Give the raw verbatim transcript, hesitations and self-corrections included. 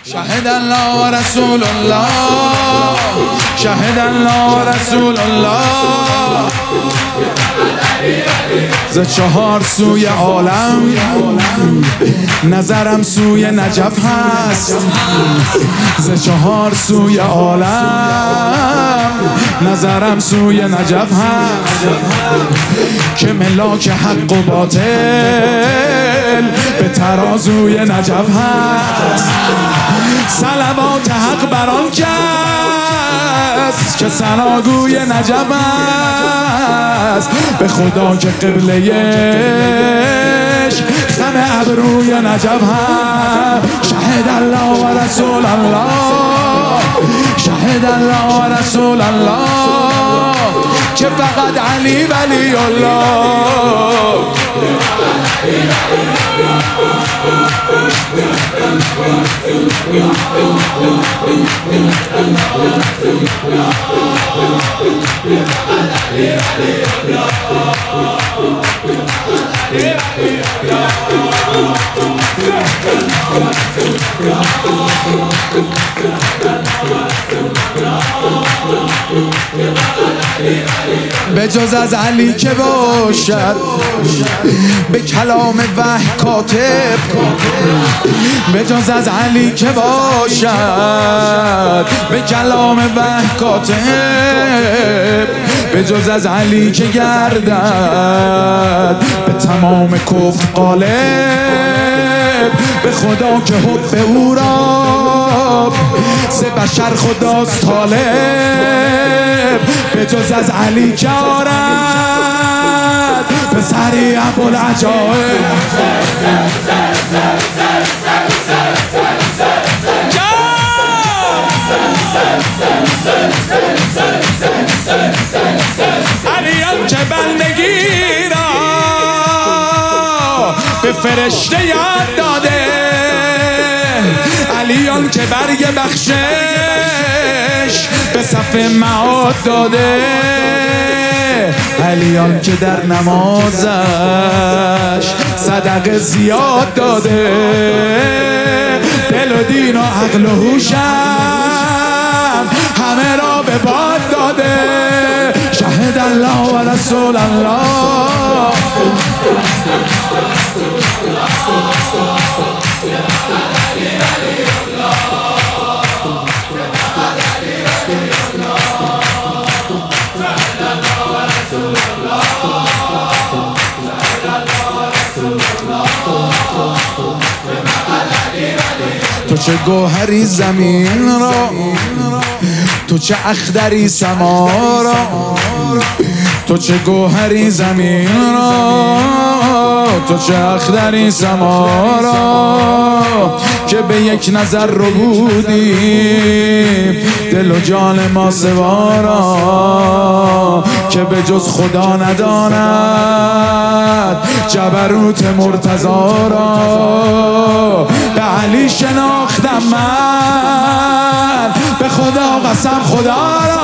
شهد الله و رسول الله، شهد الله و رسول الله، ز چهار سوی عالم نظرم سوی نجف هست، ز چهار سوی عالم نظرم سوی نجف هست، که ملاک حق و باطل به ترازوی نجف هست. صلوات حق بران کس که ثناگوی نجف است، به خدا که قبله خم ابروی نجف هست. شهد الله و رسول الله، شهد الله و رسول الله، که فقط علی ولی الله. به جز از علی که باشد به کلام وحی کاتب، به جز از علی که باشد به کلام وحی کاتب، به جز از علی که گردد به تمام کفر غالب، به خدا که حب او را ز بشر خداست طالب، به جز از علی که آرد به سری ابوالعجایب. علیان که بندگی را به فرشته یاد داده، علیان که برگ بخشش به صف معاد داده، علیان که در نمازش صدقه زیاد داده، دل و دین و عقل و هوشم همه را به باد داده. شهد الله و رسول الله، تو چه گوهری زمین را، تو چه اخدری سما را، تو چه گوهری زمین را، تو چه اخدری سما را، که به یک نظر رو بودیم دل و جان ما سوارا، که به جز خدا نداند جبروت مرتضا را. به علی شناختم من به خدا قسم خدا را،